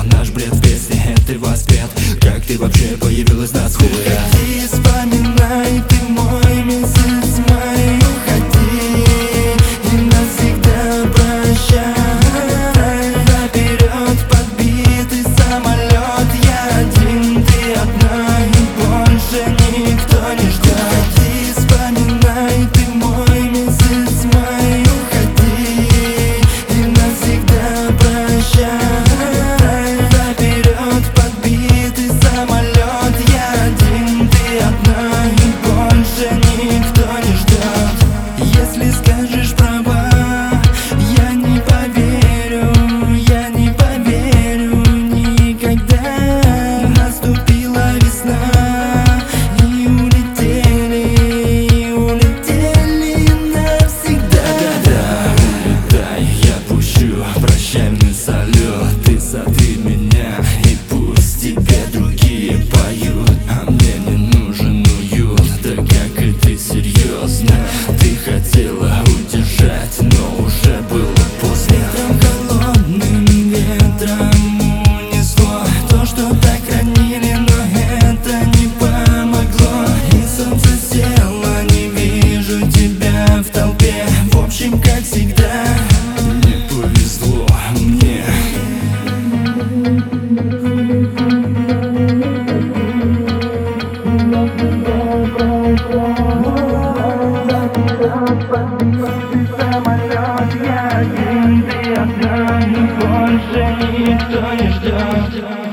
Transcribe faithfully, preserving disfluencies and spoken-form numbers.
наш бред в песне этой воспет. Как ты вообще появилась на свет? Уходи, вспоминай, ты мой месяц май. Уходи и навсегда прощай. Наперед подбитый самолет, я один, ты одна, и больше никто не ждет. Уходи, вспоминай, ты мой месяц май. Уходи и навсегда прощай. Наперед подбитый самолет, я один, ты одна, и больше никто не ждет. Если скажешь права, я не поверю, я не поверю никогда. Наступила весна, и улетели, и улетели навсегда. Да-да, улетай, я пущу прощальный салют. Ты сотри меня, и пусть тебе другие поют, а мне не нужен уют. Да как и ты, серьезно? Ты хотела удержать, но уже было поздно. Ветром, холодным ветром унесло то, что так хранили, но это не помогло. И солнце село, не вижу тебя в толпе. В общем, как всегда, Не повезло мне. самолет, я один, ты одна, и больше никто не ждет.